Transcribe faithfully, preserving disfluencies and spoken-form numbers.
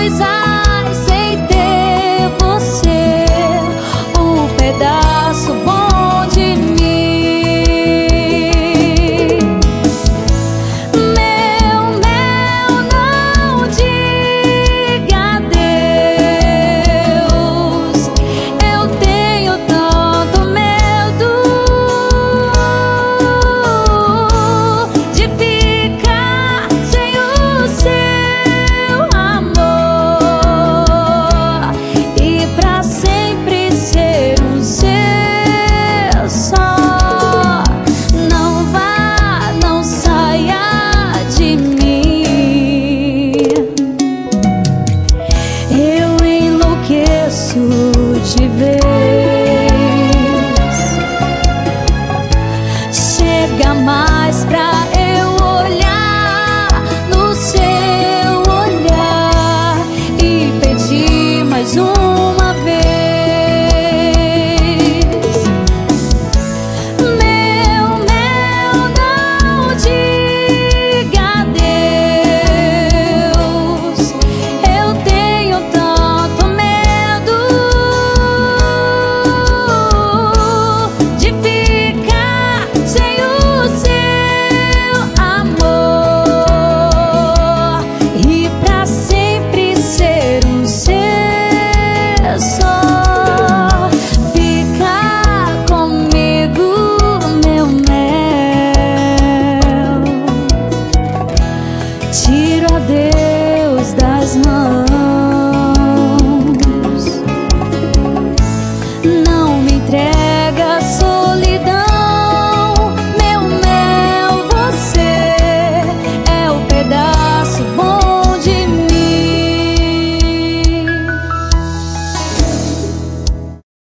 coisas sem ter você, um pedaço bom de mim. Meu, meu, não diga adeus, eu tenho tanto medo de ficar sem o seu amor e pra sempre ser um seu só. Não vá, não saia de mim, eu enlouqueço de vez. Chega mais pra eu olhar no seu olhar e pedir mais um